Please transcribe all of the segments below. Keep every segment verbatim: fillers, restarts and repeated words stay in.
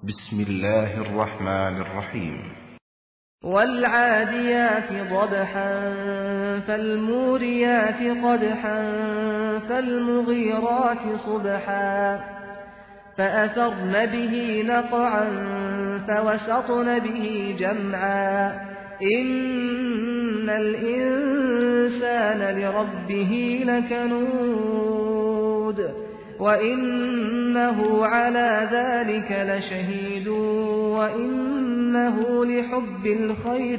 بسم الله الرحمن الرحيم والعاديات ضبحا فالموريات قدحا فالمغيرات صبحا فأثرن به نقعا فوسطن به جمعا إن الإنسان لربه لكنود وإنه على ذلك لشهيد وإنه لحب الخير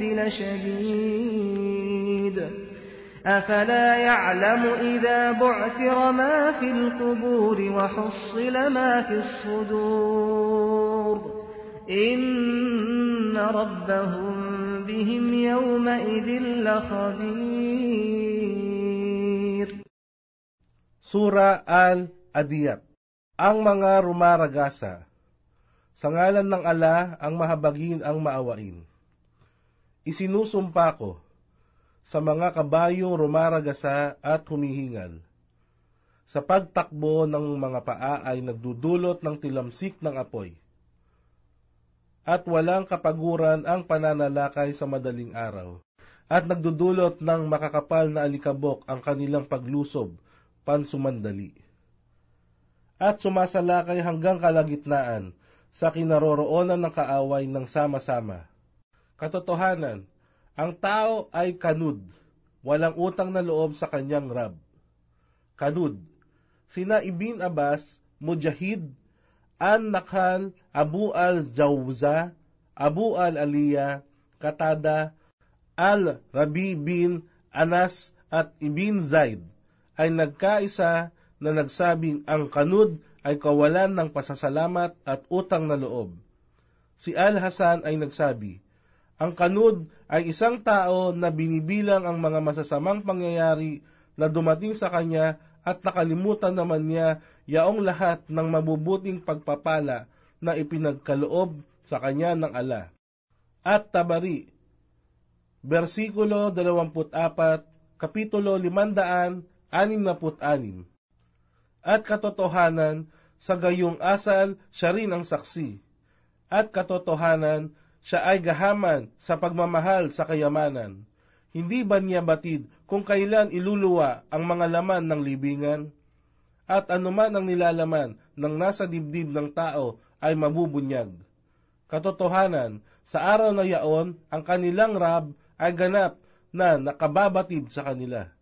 لشديد أفلا يعلم إذا بعثر ما في القبور وحصل ما في الصدور إن ربهم بهم يومئذ لخبير. Sura Al-Adiyat. Ang mga rumaragasa. Sa ngalan ng ala, ang mahabagin ang maawain. Isinusumpa ko sa mga kabayong rumaragasa at humihingal. Sa pagtakbo ng mga paa ay nagdudulot ng tilamsik ng apoy. At walang kapaguran ang pananalakay sa madaling araw. At nagdudulot ng makakapal na alikabok ang kanilang paglusob pansumandali. At sumasalakay hanggang kalagitnaan sa kinaroroonan ng kaaway ng sama-sama. Katotohanan, ang tao ay kanud, walang utang na loob sa kanyang Rab. Kanud, sina Ibn Abbas, Mujahid, An-Nakhal, Abu al-Jawza, Abu al-Aliyah, Katada, Al-Rabi bin Anas at Ibn Zaid ay nagkaisa na nagsabing ang kanud ay kawalan ng pasasalamat at utang na loob. Si Al-Hasan ay nagsabi, ang kanud ay isang tao na binibilang ang mga masasamang pangyayari na dumating sa kanya at nakalimutan naman niya yaong lahat ng mabubuting pagpapala na ipinagkaloob sa kanya ng ala. At Tabari, versikulo dalawampu't apat, kapitulo limandaan, anim na put anim. At katotohanan, sa gayong asal, siya rin ang saksi. At katotohanan, siya ay gahaman sa pagmamahal sa kayamanan. Hindi ba niya batid kung kailan iluluwa ang mga laman ng libingan? At anuman ang nilalaman ng nasa dibdib ng tao ay mabubunyag. Katotohanan, sa araw na yaon, ang kanilang Rab ay ganap na nakababatid sa kanila.